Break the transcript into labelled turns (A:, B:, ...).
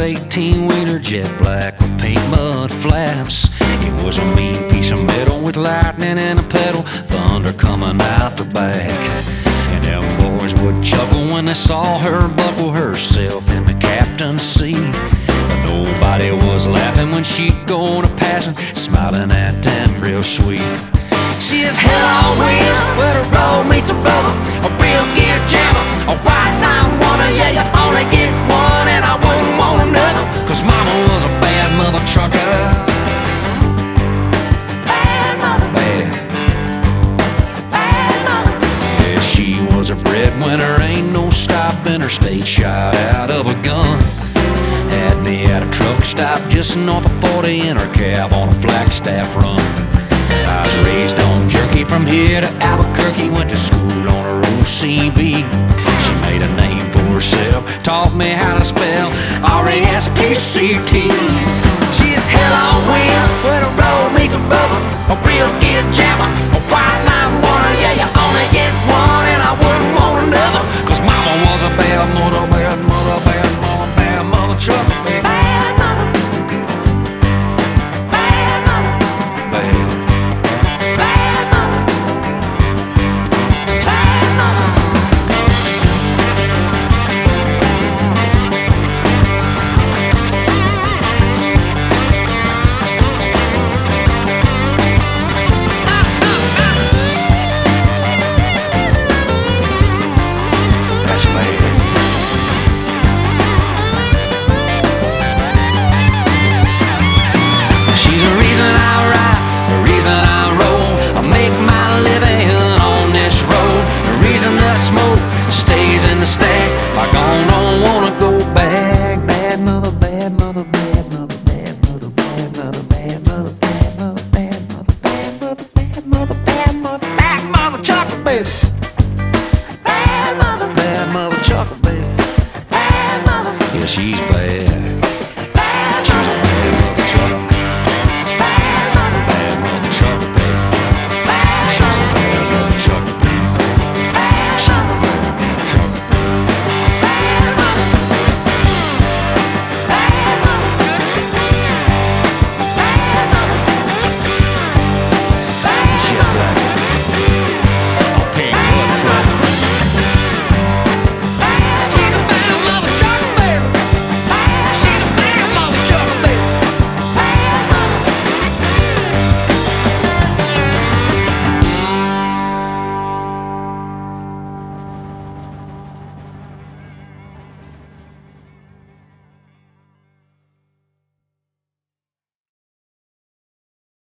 A: 18-wheeler, jet black with pink mud flaps. It was a mean piece of metal with lightning in a pedal, thunder coming out the back. And them boys would chuckle when they saw her buckle herself in the captain's seat. But nobody was laughing when she'd go on a passing, smiling at them real sweet. She is hell on wheels, where the road meets a rubber, a real gear jammer, a white line wonder. Yeah, you only get one, and I wouldn't want another, 'cause mama was a bad mother trucker. Bad mother, bad mother. Yeah, she was a breadwinner, ain't no stopping her, stayed shot out of a gun. Had me at a truck stop just north of 40 in her cab on a Flagstaff run. I was raised on jerky from here to Albuquerque, went to school on her OCB. She made a name for herself, taught me how to spell R-E-S-P-C-T. She's hell on wheels, where the road meets a rubber, a real gear jammer, a white line wonder. Yeah, you only get one, and I wouldn't want another, 'cause mama was a bad mother, bad mother, bad mother, bad mother trucker, baby. Bad mother, bad mother, bad. She's the reason I ride, the reason I roll, I make my living on this road, the reason that smoke stays in the stack. I don't wanna go back. Bad mother, bad mother, bad mother, bad mother, bad mother, bad mother, bad mother, bad mother, bad mother, bad mother, bad mother, bad mother chocolate baby. Bad mother, bad mother chocolate baby. Bad mother, yeah, she's bad.